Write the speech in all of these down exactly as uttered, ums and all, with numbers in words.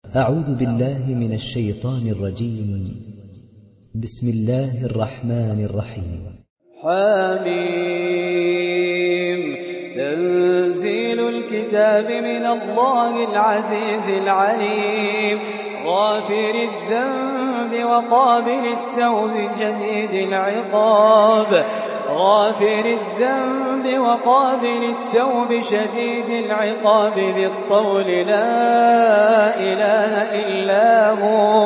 أعوذ بالله من الشيطان الرجيم. بسم الله الرحمن الرحيم. حميم. تنزيل الكتاب من الله العزيز العليم، غافر الذنب وقابل التوب شديد العقاب غافر الذنب وقابل التوب شديد العقاب ذي الطول لا إله إلا هو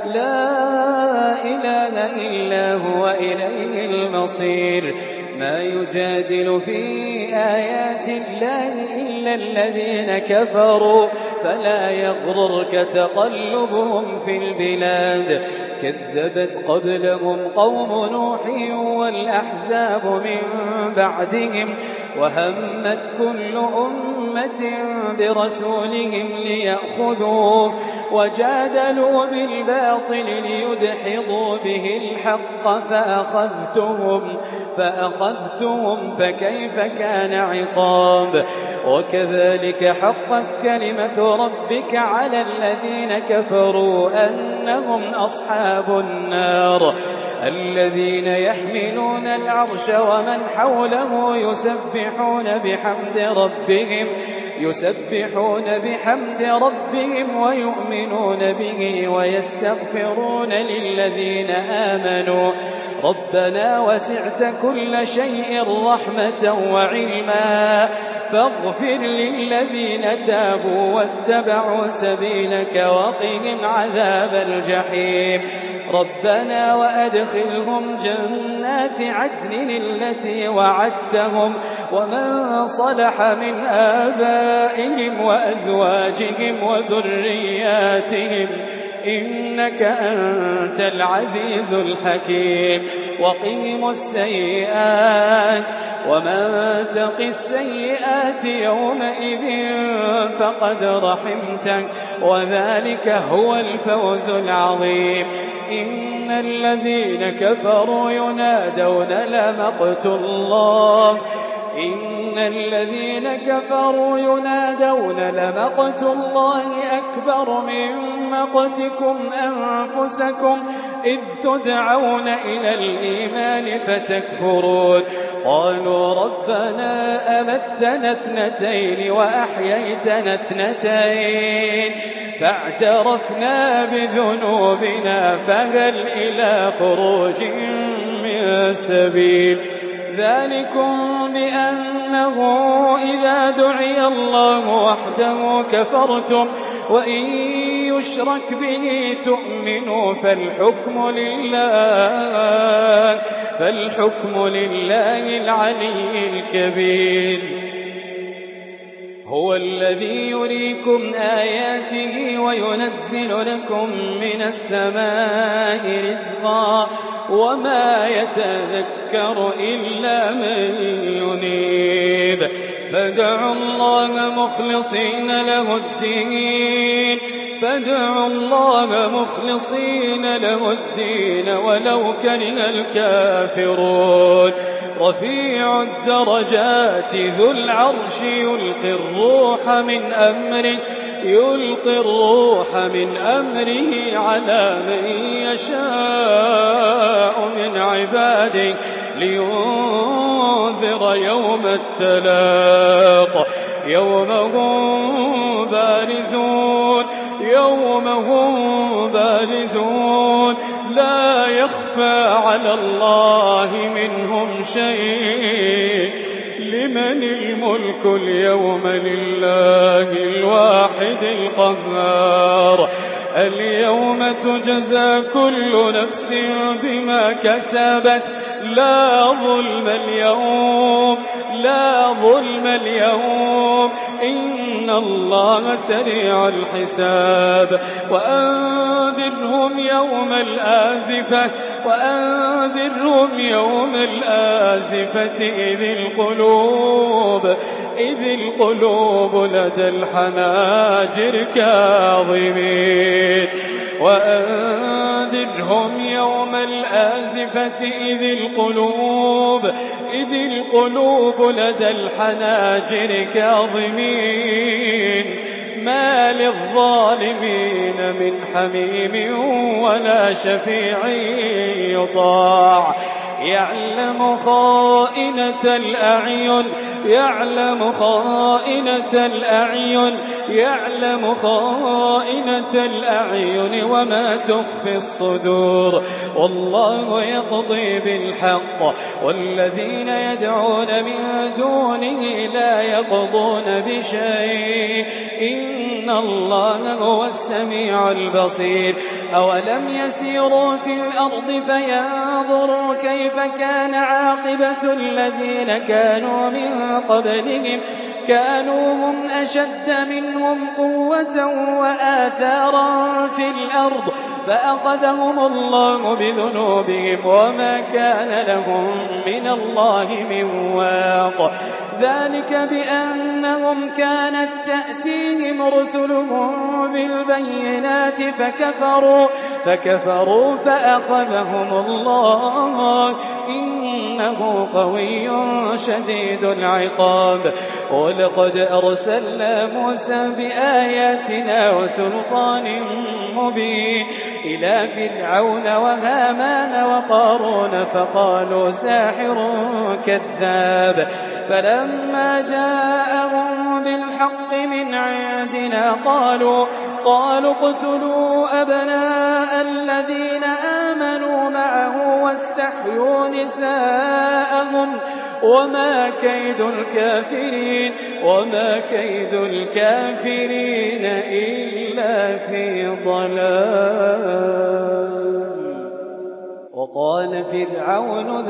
لا إله إلا هو إليه المصير. ما يجادل في آيات الله إلا الذين كفروا فلا يغررك تقلبهم في البلاد. كذبت قبلهم قوم نوح والأحزاب من بعدهم، وهمت كل أمة برسولهم ليأخذوه، وجادلوا بالباطل ليدحضوا به الحق فأخذتهم فأخذتهم فكيف كان عقاب. وكذلك حقت كلمة ربك على الذين كفروا أنهم أصحاب النار، الذين يحملون العرش ومن حوله يسبحون بحمد ربهم يسبحون بحمد ربهم ويؤمنون به ويستغفرون للذين آمنوا ربنا وسعت كل شيء رحمة وعلما فاغفر للذين تابوا واتبعوا سبيلك وقهم عذاب الجحيم. ربنا وأدخلهم جنات عدن التي وعدتهم ومن صلح من آبائهم وأزواجهم وذرياتهم إنك أنت العزيز الحكيم. وقهم السيئات ومن تق السيئات يومئذ فقد رحمته وذلك هو الفوز العظيم. إن الذين كفروا ينادون لمقت الله إن الذين كفروا ينادون لمقت الله أكبر من مقتكم أنفسكم إذ تدعون إلى الإيمان فتكفرون. قالوا ربنا أمتنا اثنتين وأحييتنا اثنتين فاعترفنا بذنوبنا فهل إلى خروج من سبيل. ذلكم بأنه إذا دعي الله وحده كفرتم وإن يشرك به تؤمنوا فالحكم لله فالحكم لله العلي الكبير. هو الذي يريكم آياته وينزل لكم من السماء رزقا وما يتذكر إلا من ينيب. فادعوا الله مخلصين له الدين فادعوا الله مخلصين له الدين ولو كره الكافرون. رفيع الدرجات ذو العرش يلقي الروح من أمره يلقي الروح من أمره على من يشاء من عباده لينذر يوم التلاق يوم هم بارزون يوم هم بارزون لا يخفى على الله منهم شيء. لمن الملك اليوم لله الواحد القهار. اليوم تجزى كل نفس بما كسبت لا ظلم اليوم لا ظلم اليوم إن الله سريع الحساب. وأنذرهم يوم الآزفة وأنذرهم يوم الآزفة إذ القلوب إذ القلوب لدى الحناجر كاظمين. وأنذرهم يوم الآزفة إذ القلوب إذ القلوب لدى الحناجر كاظمين ما للظالمين من حميم ولا شفيع يطاع يعلم خائنة الأعين يعلم خائنة الأعين يعلم خائنة الأعين وما تخفي الصدور والله يقضي بالحق والذين يدعون من دونه لا يقضون بشيء إن الله هو السميع البصير أولم يسيروا في الأرض فينظروا كيف كان عاقبة الذين كانوا من قبلهم كانوا هم أشد منهم قوة وآثارا في الأرض فأخذهم الله بذنوبهم وما كان لهم من الله من واق ذلك بأنهم كانت تأتيهم رسلهم بالبينات فكفروا فكفروا فأخذهم الله إنه قوي شديد العقاب ولقد أرسلنا موسى بآياتنا وسلطان مبين إلى فرعون وهامان وقارون فقالوا ساحر كذاب فلما جاءهم بالحق من عندنا قالوا قالوا اقتلوا أبناء الذين آمنوا معه واستحيوا نساءهم وما كيد الكافرين وما كيد الكافرين إلا في ضلال وقال فرعون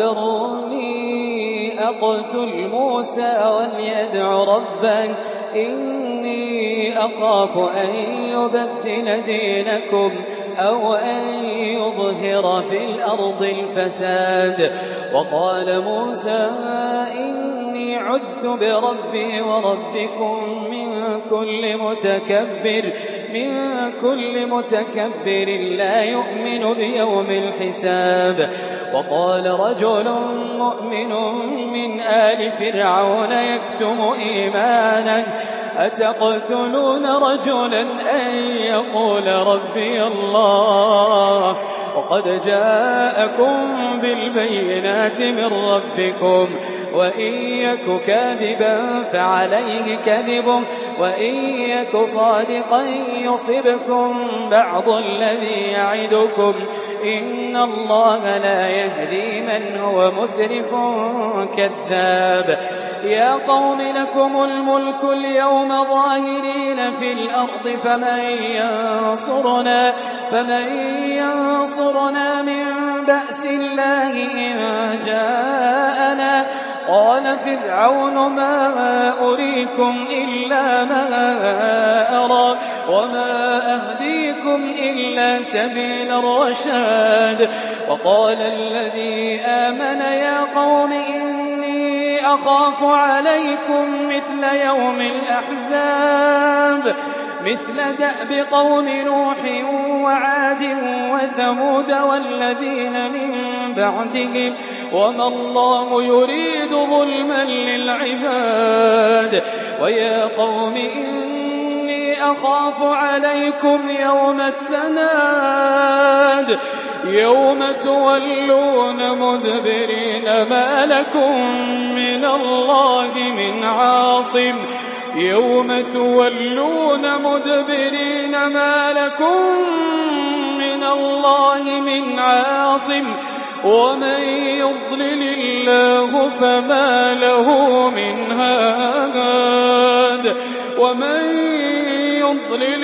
ذروني أقتل موسى وليدع ربه إني أخاف أن يبدل دينكم أو أن يظهر في الأرض الفساد وقال موسى إني عذت بربي وربكم من كل متكبر من كل متكبر لا يؤمن بيوم الحساب وقال رجل مؤمن من آل فرعون يكتم إيمانه أتقتلون رجلا أن يقول ربي الله وقد جاءكم بالبينات من ربكم وإن يك كاذبا فعليه كذبه وإن يك صادقا يصبكم بعض الذي يعدكم إن الله لا يهدي من هو مسرف كذاب يا قوم لكم الملك اليوم ظاهرين في الأرض فمن ينصرنا فمن ينصرنا من بأس الله إن جاءنا قال فرعون ما أريكم إلا ما أرى وما أهديكم إلا سبيل الرشاد وقال الذي آمن يا قوم إني أخاف عليكم مثل يوم الأحزاب مثل دأب قوم نوح وعاد وثمود والذين من بعدهم وما الله يريد ظلما للعباد ويا قوم إني أخاف عليكم يوم التناد يوم تولون مدبرين ما لكم من الله من عاصم يوم تولون مدبرين ما لكم من الله من عاصم ومن يضلل الله فما له من هاد ومن يضلل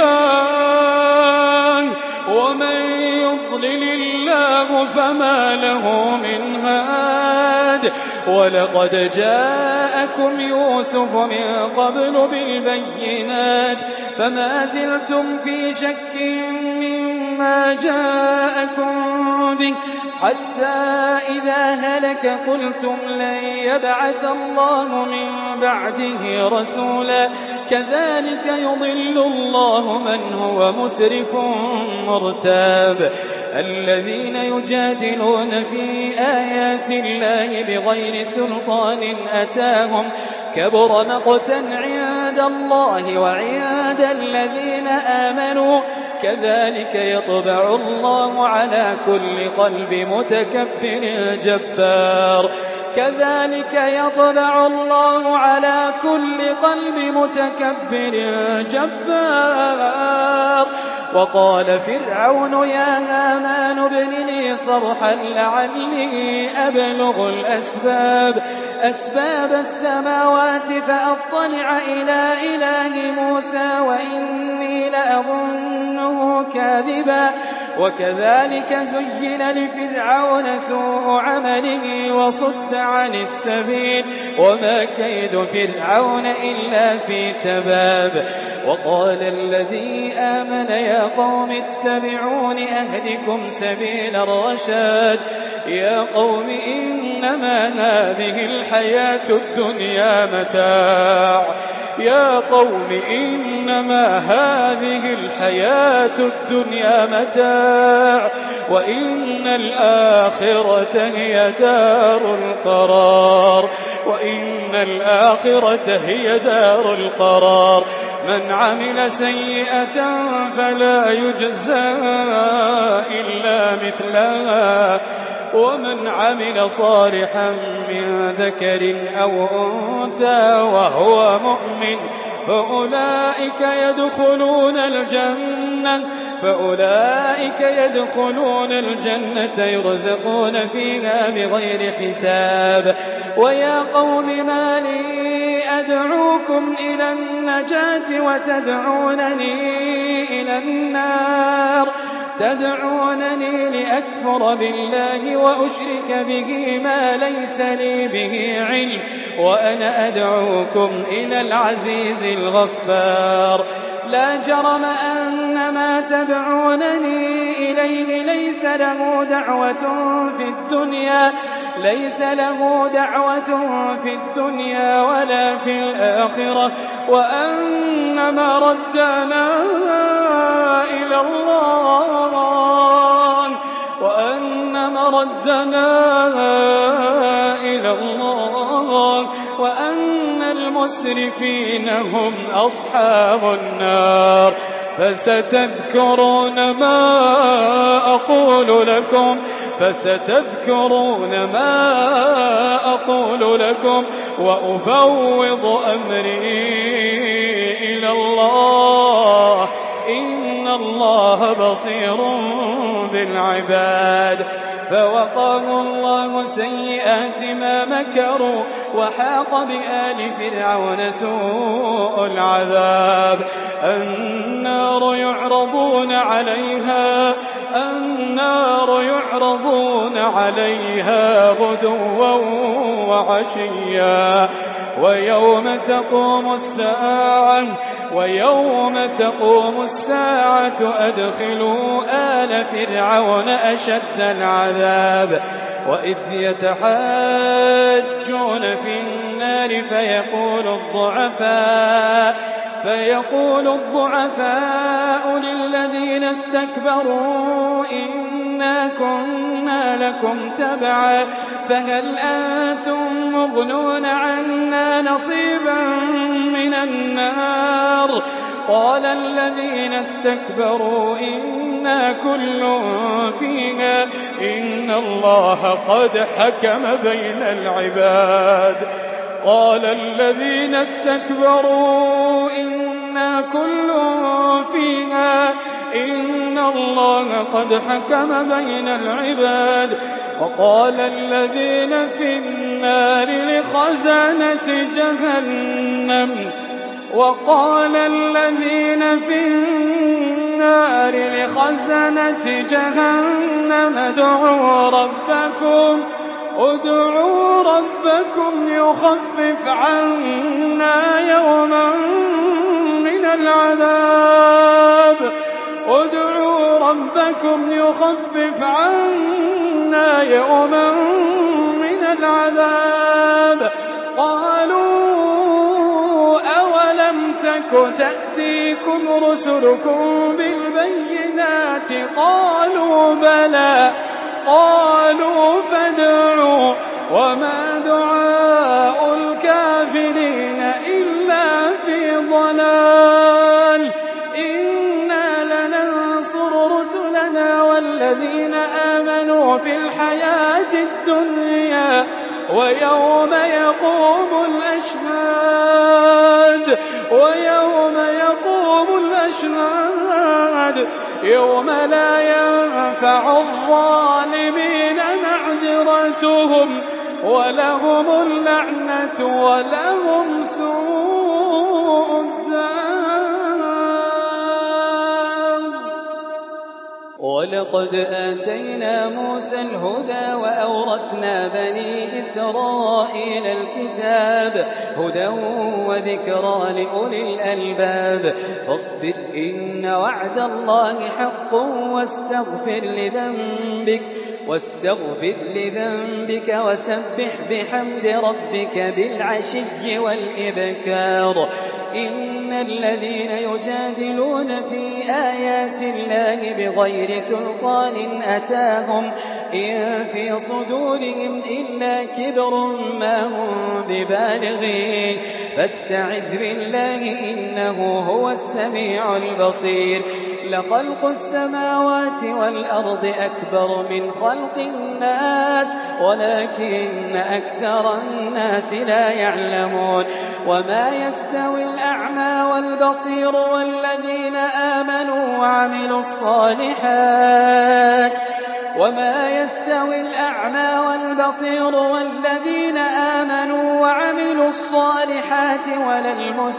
الله ومن يضلل الله فما له من هاد ولقد جاءكم يوسف من قبل بالبينات فما زلتم في شك مما جاءكم به حتى إذا هلك قلتم لن يبعث الله من بعده رسولا كذلك يضل الله من هو مسرف مرتاب الذين يجادلون في آيات الله بغير سلطان أتاهم كبر مقتا عند عند الله وعند الذين آمنوا كذلك يطبع الله على كل قلب متكبر جبار كذلك يطبع الله على كل قلب متكبر جبار وقال فرعون يا هامان ابن لي صرحا لعلي أبلغ الأسباب أسباب السماوات فأطلع إلى إله موسى وإني لأظنه كاذبا وكذلك زين لفرعون سوء عمله وصد عن السبيل وما كيد فرعون إلا في تباب وقال الذي آمن يا قوم اتبعون أهدكم سبيل الرشاد يا قوم إنما هذه الحياة الدنيا متاع يا قوم إنما هذه الحياة الدنيا متاع وإن الآخرة هي دار القرار وإن الآخرة هي دار القرار من عمل سيئة فلا يجزى إلا مثلها ومن عمل صالحا من ذكر أو أنثى وهو مؤمن فأولئك يدخلون الجنة فأولئك يدخلون الجنة يرزقون فيها بغير حساب ويا قوم ما لي أدعوكم إلى النجاة وتدعونني إلى النار تدعونني لأكفر بالله وأشرك به ما ليس لي به علم وأنا أدعوكم إلى العزيز الغفار لا جرم أن ما تدعونني إليه ليس له دعوة في الدنيا ليس له دعوة في الدنيا ولا في الآخرة وأن مردنا إلى الله وأن مردنا إلى الله وأن المسرفين هم أصحاب النار فستذكرون ما أقول لكم فستذكرون ما أقول لكم وأفوض أمري إلى الله إن الله بصير بالعباد فوقاه الله سيئات ما مكروا وحاق بآل فرعون سوء العذاب النار يعرضون عليها النار يعرضون عليها غدوا وعشيا ويوم تقوم الساعة ويوم تقوم الساعة أدخلوا آل فرعون أشد العذاب وإذ يتحاجون في النار فيقول الضعفاء فيقول الضعفاء للذين استكبروا إنا كنا لكم تبعا فهل أنتم مغنون عنا نصيبا من النار قال الذين استكبروا إنا كل فيها إن الله قد حكم بين العباد قال الذين استكبروا إنا كل فيها إن الله قد حكم بين العباد وقال الذين في النار لخزنة جهنم وقال الذين في النار لخزنة جهنم ادعوا ربكم ادعوا ربكم يخفف عنا يوما من العذاب ادعوا ربكم يخفف عنا يوما من العذاب قالوا أولم تك تأتيكم رسلكم بالبينات قالوا بلى قالوا فادعوا وما دعاء الكافرين إلا في ضلال الذين آمنوا في الحياة الدنيا ويوم يقوم الأشهاد ويوم يقوم الأشهاد يوم لا ينفع الظالمين معذرتهم ولهم اللعنة ولهم سوء الدار. ولقد آتينا موسى الهدى وأورثنا بني إسرائيل الكتاب هدى وذكرى لأولي الألباب. فاصبر إن وعد الله حق واستغفر لذنبك واستغفر لذنبك وسبح بحمد ربك بالعشي والإبكار. إن الذين يجادلون في آيات الله بغير سلطان أتاهم إن في صدورهم إلا كبر ما هم ببالغين فاستعذ بالله إنه هو السميع البصير. لخلق السماوات والأرض أكبر من خلق الناس ولكن أكثر الناس لا يعلمون. وما يستوي الأعمى والبصير والذين آمنوا وعملوا الصالحات وما يستوي الأعمى والبصير والذين آمنوا وعملوا الصالحات ولا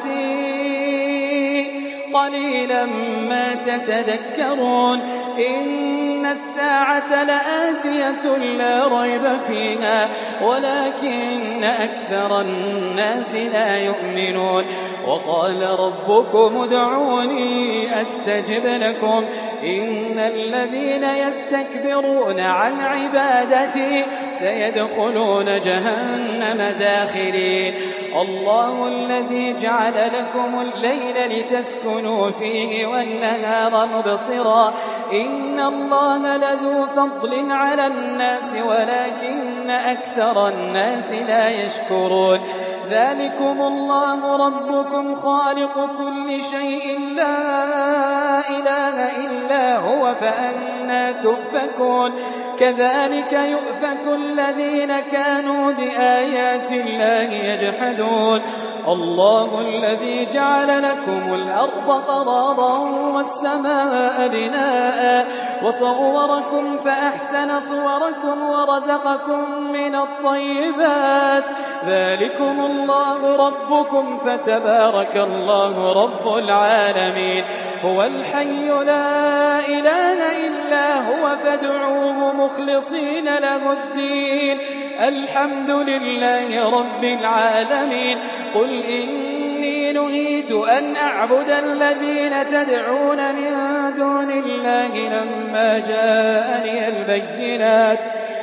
المسيء قليلا ما تتذكرون. إن الساعة لآتية لا ريب فيها ولكن أكثر الناس لا يؤمنون. وقال ربكم ادعوني أستجب لكم إن الذين يستكبرون عن عبادتي سيدخلون جهنم داخرين. الله الذي جعل لكم الليل لتسكنوا فيه والنهار مبصرا إن الله لذو فضل على الناس ولكن أكثر الناس لا يشكرون. ذلكم الله ربكم خالق كل شيء لا إله إلا هو فأنى تؤفكون. كذلك يؤفك الذين كانوا بآيات الله يجحدون. الله الذي جعل لكم الأرض قرارا والسماء بناء وصوركم فأحسن صوركم ورزقكم من الطيبات. ذلكم الله ربكم فتبارك الله رب العالمين. هو الحي لا إله إلا هو فادعوه مخلصين له الدين الحمد لله رب العالمين. قل إني نهيت أن أعبد الذين تدعون من دون الله لما جاءني البينات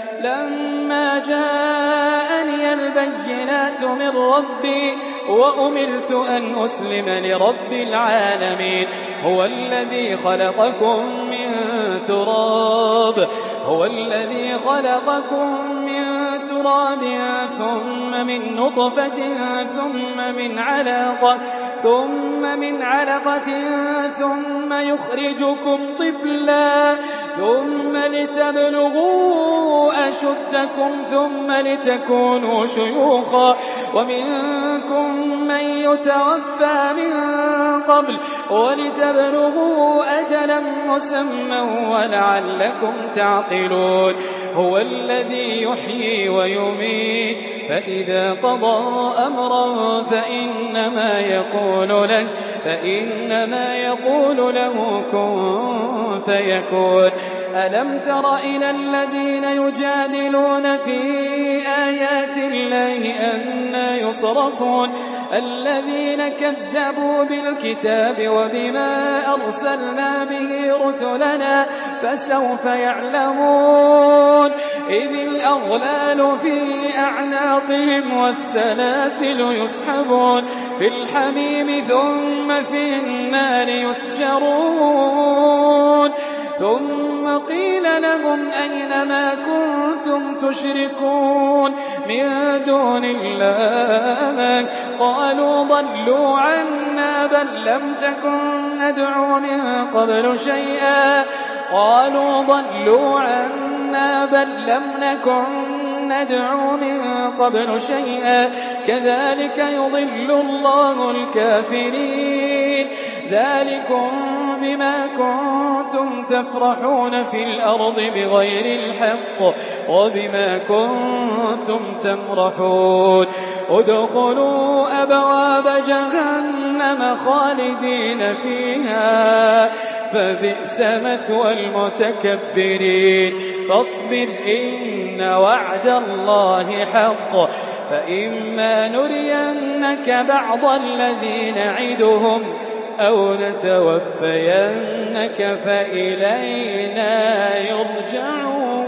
لما جاءني البينات من ربي وأمرت أن أسلم لرب العالمين. هو الذي خلقكم من تراب هو الذي خلقكم من تراب ثم من نطفة ثم من علقة ثم من علقة ثم يخرجكم طفلا ثم لتبلغوا أشدكم ثم لتكونوا شيوخا ومنكم من يتوفى من قبل ولتبلغوا أجلا مسمى ولعلكم تعقلون. هو الذي يحيي ويميت فإذا قضى أمرا فإنما يقول له فإنما يقول له كن فيكون. ألم تر إلى الذين يجادلون في آيات الله أنى يصرفون الذين كذبوا بالكتاب وبما أرسلنا به رسلنا فسوف يعلمون. إذ الأغلال في أعناقهم والسلاسل يسحبون في الحميم ثم في النار يسجرون. ثم قيل لهم أين ما كنتم تشركون من دون الله قالوا ضلوا عنا بل لم تكن ندعو من قبل شيئا قالوا ضلوا عنا بل لم نكن ندعو من قبل شيئا كذلك يضل الله الكافرين ذلكم بما كنتم تفرحون في الأرض بغير الحق وبما كنتم تمرحون ادخلوا أبواب جهنم خالدين فيها فبئس مثوى المتكبرين فاصبر إن وعد الله حق فإما نرينك بعض الذي نعدهم أو نتوفينك فإلينا يرجعون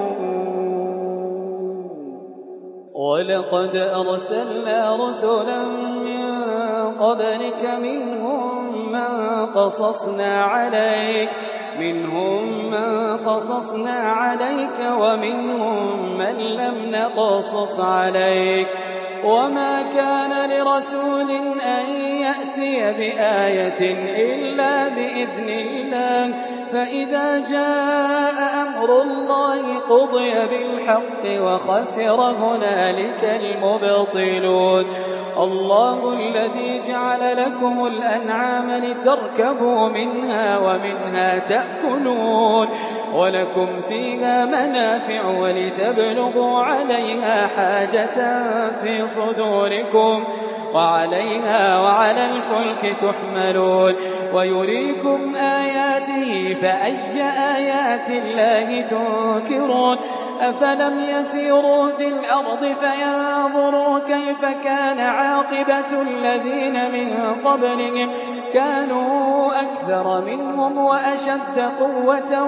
ولقد أرسلنا رسلا من قبلك منهم من قصصنا عليك منهم من قصصنا عليك ومنهم من لم نقصص عليك وما كان لرسول أن يأتي بآية إلا بإذن الله فإذا جاء أمر الله قضي بالحق وخسر هنالك المبطلون الله الذي جعل لكم الأنعام لتركبوا منها ومنها تأكلون ولكم فيها منافع ولتبلغوا عليها حاجة في صدوركم وعليها وعلى الفلك تحملون ويريكم آياته فأي آيات الله تنكرون أفلم يسيروا في الأرض فينظروا كيف كان عاقبة الذين من قبلهم كانوا أكثر منهم وأشد قوة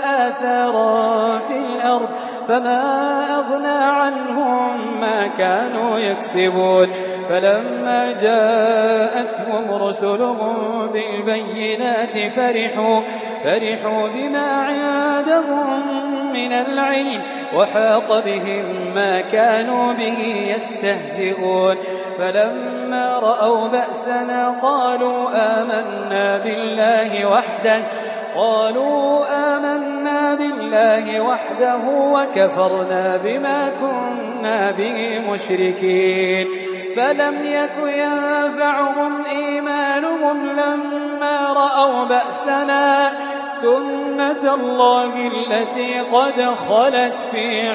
وآثارا في الأرض فما أغنى عنهم ما كانوا يكسبون فلما جاءتهم رسلهم بالبينات فرحوا, فرحوا بما عندهم من العلم وحاق بهم ما كانوا به يستهزئون فلما رأوا بأسنا قالوا آمنا بالله وحده قالوا آمنا بالله وحده وكفرنا بما كنا به مشركين فلم يك ينفعهم إيمانهم لما رأوا بأسنا سنة الله التي قد خلت في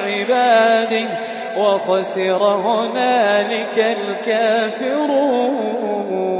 عباده وخسر هنالك الكافرون